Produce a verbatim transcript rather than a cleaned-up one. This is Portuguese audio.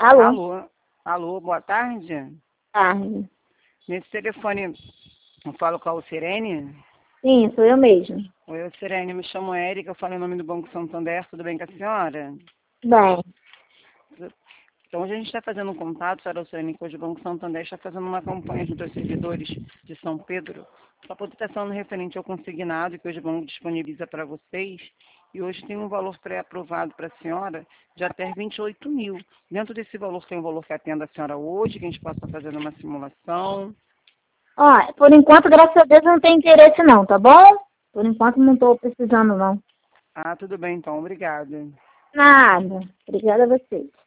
Alô? Alô? Alô, boa tarde. Tarde. Nesse telefone, eu falo com a Sirene? Sim, sou eu mesmo. Oi, Sirene, me chamo Érica, eu falo em nome do Banco Santander, tudo bem com a senhora? Bem, Então, hoje a gente está fazendo um contato, senhora Sirene, que hoje o Banco Santander está fazendo uma campanha junto aos servidores de São Pedro, para poder estar falando referente ao consignado que hoje o banco disponibiliza para vocês, e hoje tem um valor pré-aprovado para a senhora de até vinte e oito mil. Dentro desse valor tem um valor que atenda a senhora hoje, que a gente possa estar fazendo uma simulação. ó, por enquanto, graças a Deus, não tem interesse não, tá bom? Por enquanto não estou precisando não. Ah, tudo bem então, obrigada. Nada. Obrigada a vocês.